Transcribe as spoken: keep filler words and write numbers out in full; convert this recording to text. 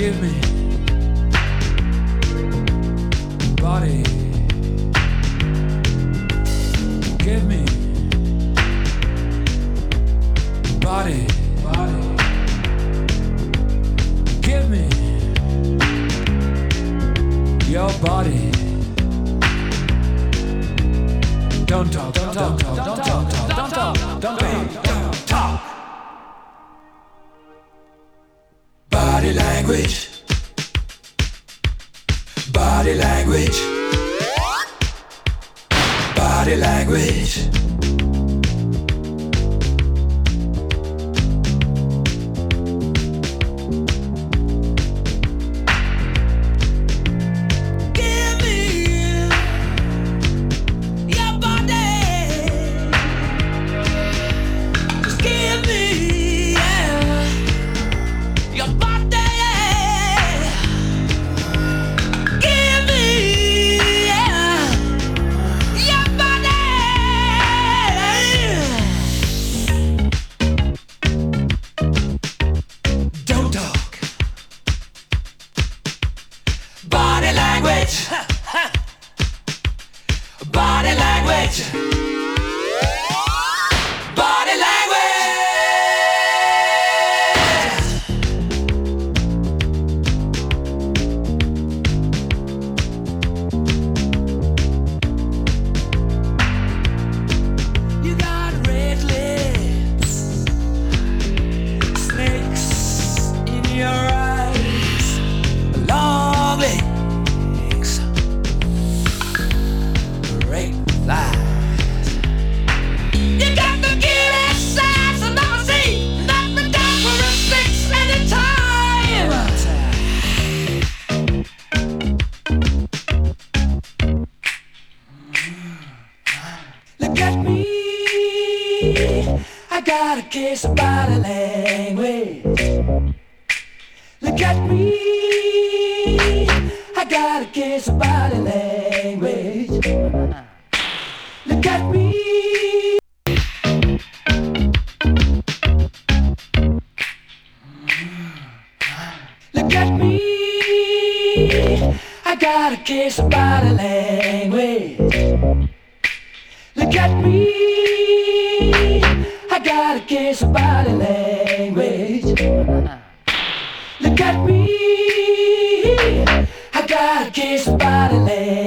Give me body. Give me body. Body. Give me your body. Don't talk, don't talk, don't talk, don't talk, don't talk, don't talk, don't talk. Body language. Body language. Body language. Body language. Body language. You got red lips, snakes in your eyes, long legs, great thighs. You got the giddy size I've never seen. Knock me down for a six anytime. Look at me, I got a case of body language. Look at me, I got a case of body language. Look at me. Look at me, I got a case of body language. Look at me, I got a case of body language. Look at me, I got a case of body language.